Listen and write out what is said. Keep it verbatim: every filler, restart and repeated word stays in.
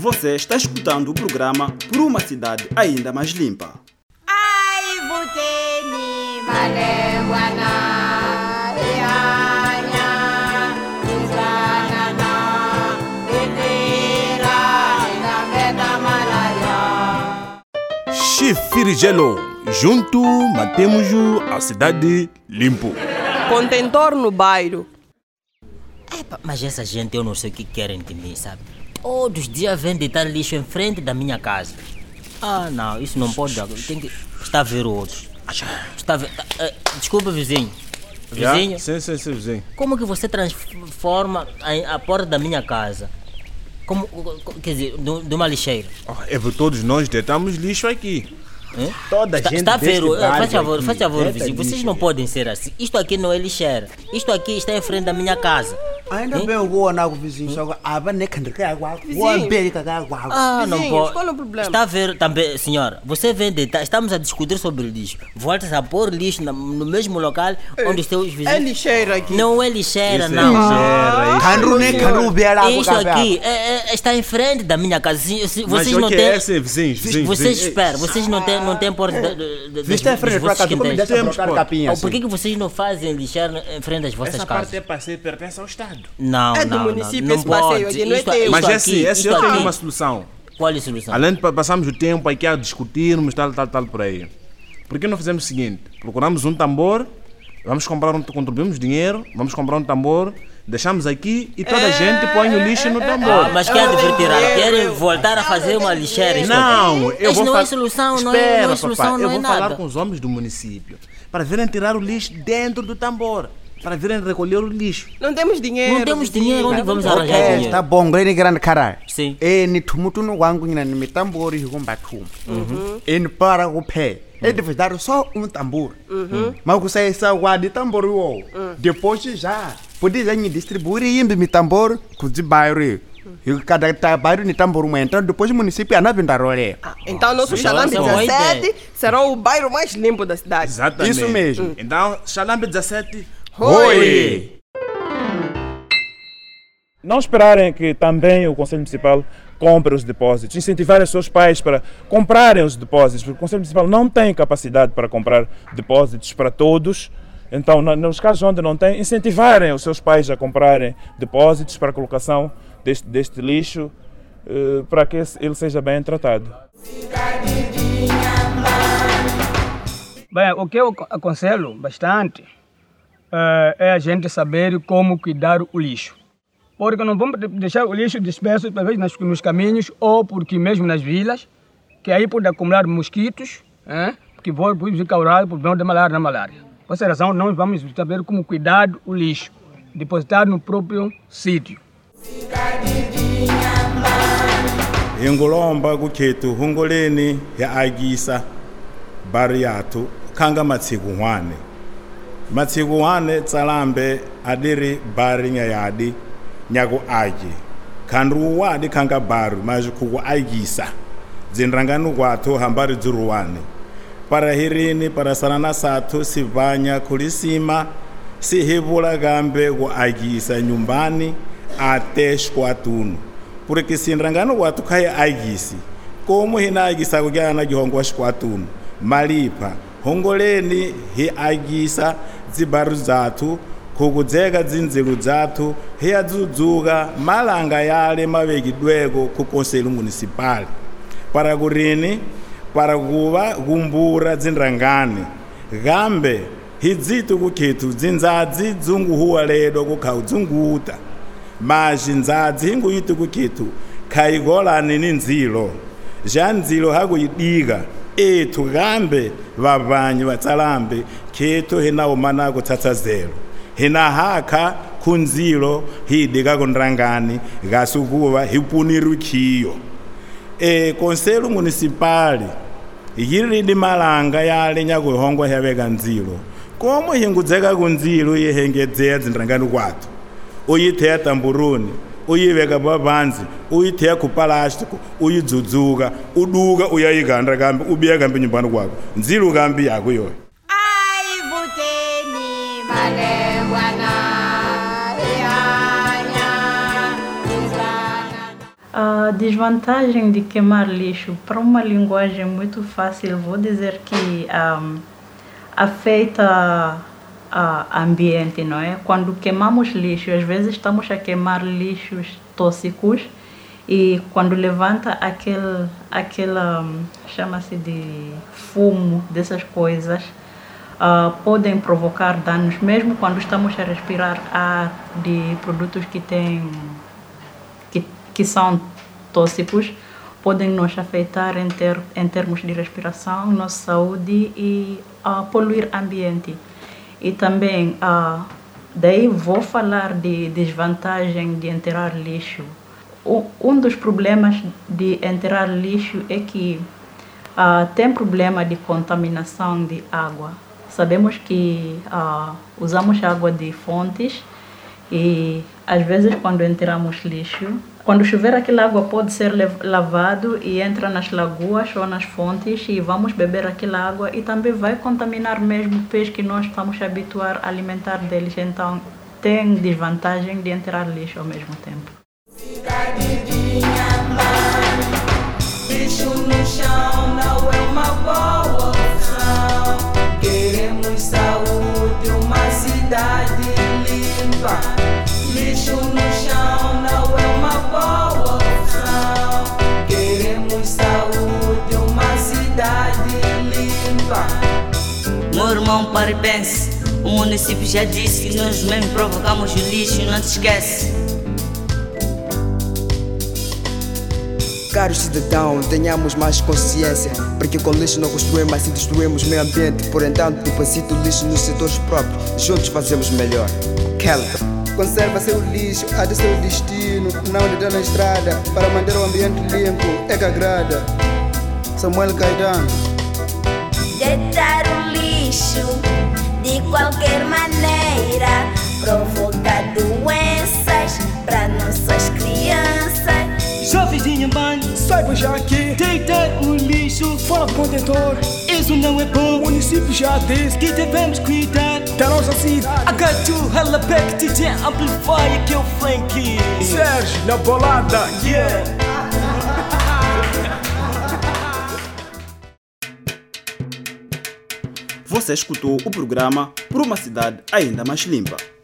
Você está escutando o programa Por uma Cidade Ainda Mais Limpa. Ai, Vuteni, Manewana, Ianya, Izanana, Idira, Inameda Malaya. Chifirigelo, junto matemos a cidade limpo. Contentor no bairro. Epa, mas essa gente eu não sei o que querem de mim, sabe? Todos os dias vêm deitar lixo em frente da minha casa. Ah, não, isso não pode dar. Tem que... Está a ver o outro. Está a ver... Uh, desculpa, vizinho. Vizinho? Yeah? Sim, sim, sim, vizinho. Como que você transforma a, a porta da minha casa? Como, quer dizer, de, de uma lixeira? Oh, é porque todos nós deitamos lixo aqui. Hein? Toda está, gente está a ver, faz favor, aqui, faz favor, deita vizinho. Vocês lixo. não podem ser assim. Isto aqui não é lixeira. Isto aqui está em frente da minha casa. Ainda Hein? bem eu vou na vizinho, só aba nem canto que água, vou beber que água. Ah, não Vizinhos, pode. qual é o problema? Está a ver também, senhora, você vem deitar, estamos a discutir sobre lixo. Volta a pôr lixo na- no mesmo local onde estão os vizinhos. É lixeira aqui. Não é lixeira, Isso é não. lixeira, isso Canto nem canto beber água. Isso aqui é- é- está em frente da minha casa. Se- se- Mas vocês o não que têm. é esse, vizinhos, vizinhos, Vocês vizinhos? esperam, vocês não têm, não têm porta de- de- de- Viste em dos frente para vossos cá, tu me quintais. deixa Temos, trocar pô. capinha Oh, por que assim. que vocês não fazem lixeira em frente das vossas Essa casas? parte é passeio, pertence ao Estado. Não, É do não, município não, esse não passeio, pode. aqui não é Isto- teu. isto Mas aqui, esse, esse isto eu tenho aqui- uma solução. Qual é a solução? Além de pa- passarmos o tempo aqui a discutirmos, tal, tal, tal, por aí. Por que não fazemos o seguinte? Procuramos um tambor, vamos comprar um, contribuímos dinheiro, vamos comprar um tambor, deixamos aqui e toda a gente põe o lixo no tambor. Ah, mas querem retirar, querem voltar a fazer uma lixeira. isto Não, aqui. eu Isso vou não fa- é solução, não é, Espera, não é solução, papai, não eu é vou nada. falar com os homens do município para virem tirar o lixo dentro do tambor, para virem recolher o lixo. Não temos dinheiro. Não temos vizinho. dinheiro, onde vamos Ok, arranjar dinheiro? está bom, grande grande caralho. Sim. E ni tumutu no wangu ni me tambor e com batum. E ni para o pé. E deve dar só um tambor. Mas você essa guarda de tambor o. Depois já pode já me distribuir e me tambor com de bairro. E cada tá bairro ni tambor um então depois o município ana vindarole. Então, nosso Sim, Xalambe essa é uma boa dezessete ideia. será o bairro mais limpo da cidade. Exatamente. Isso mesmo. Então, Xalambe dezessete. Oi! Não esperarem que também o Conselho Municipal compre os depósitos, incentivar os seus pais para comprarem os depósitos, porque o Conselho Municipal não tem capacidade para comprar depósitos para todos. Então, na- nos casos onde não tem, incentivarem os seus pais a comprarem depósitos para a colocação deste, deste lixo, eh, para que esse- ele seja bem tratado. Bem, o que eu aconselho bastante eh, é a gente saber como cuidar o lixo. Porque não vamos de- deixar o lixo disperso, talvez nas- nos caminhos ou porque mesmo nas vilas, que aí pode acumular mosquitos, eh, que vão pode causar problema de malária na malária. Por essa razão, nós vamos saber como cuidar o lixo, depositar no próprio sítio. Hingolomba kukhetu hungoleni ya agisa bariatu kanga matsiku hwane matsiku hwane tsalambe adiri bari nya yadi nyaku agi khandru wadi kanga baru majikuku agisa dzinranganu kwathu hambari dziruwane para hirini para sanana sathu sivanya kulisima sihivula kambe ku agisa nyumbani ate xkwatunu porque sinrangano watu kaya agisi como hina agisa kugyana na gihongo wa xikwatunu malipa hongoleni hi agisa dzibaru zathu kukudzeka dzindzilu dzathu hi adzudzuka malanga yale mavekidweko ku Conselho Municipal para kurini para kuva kumbura dzinrangane kambe hi dzitu kukhethu dzindzadzi dzunguhuwa ledo kukhawu dzunguta maji ndzadzi hinguyiti kukhethu khayigolani ni ndzilo ja ndzilo hakuyidika ethu kambe vavanyi vatsalambe khethu hinawo mana kutsatsazelo hina hakha khundzilo hidika kunrangani gasukuva hipunirukhiyo e Conselho Municipal yiridi malanga yale nyakuhongwa yaveka ndzilo como hingudzeka kundzilo yihengedzeya dzinrangani kwathu uyitheya tamburuni uyiveka papansi uyitheya kupalastiko uyidzudzuka uduka uyayigandra kambe ubiya kambe nyumbani kwako ndzilo kambe yako yoyo. Ai, Vuteni, Manewana, Ianya, Izana. A desvantagem de queimar lixo, para uma linguagem muito fácil, vou dizer que um, afeta o ambiente, não é? Quando queimamos lixo, às vezes estamos a queimar lixos tóxicos e quando levanta aquele, aquele um, chama-se de fumo dessas coisas, uh, podem provocar danos, mesmo quando estamos a respirar ar de produtos que têm que, que são tóxicos, podem nos afetar em, ter, em termos de respiração, nossa saúde e uh, poluir o ambiente. E também, uh, daí vou falar de desvantagem de enterrar lixo. O, um dos problemas de enterrar lixo é que uh, tem problema de contaminação de água. Sabemos que uh, usamos água de fontes e às vezes quando enterramos lixo, quando chover aquela água pode ser lavado e entra nas lagoas ou nas fontes e vamos beber aquela água e também vai contaminar mesmo o peixe que nós estamos habituados a alimentar deles. Então tem desvantagem de enterrar lixo ao mesmo tempo. Cidade de Inhambane, lixo no chão não é uma boa opção. Queremos saúde, uma cidade limpa. Lixo no chão não é uma boa opção. Queremos saúde, uma cidade limpa. Meu irmão, pare e pense. O município já disse que nós mesmo provocamos o lixo, não te esquece. Caros cidadãos, tenhamos mais consciência, porque com lixo não construímos, mas sim destruímos o meio ambiente. Por entanto, deposita o lixo nos setores próprios, juntos fazemos melhor. Kelly. Conserva seu lixo, há de seu destino, não de dar na estrada, para manter o ambiente limpo, é que agrada. Samuel Caetano. Deitar o lixo de qualquer maneira provoca doenças para nossas crianças. Jovens de Inhambane, saibam já que deitar o lixo fora do contentor, isso não é bom. O município já disse que devemos cuidar da nossa cidade. I got to hella back D J Amplify, que é o Frankie Sérgio na bolada, yeah. Você escutou o programa Por uma Cidade Ainda Mais Limpa.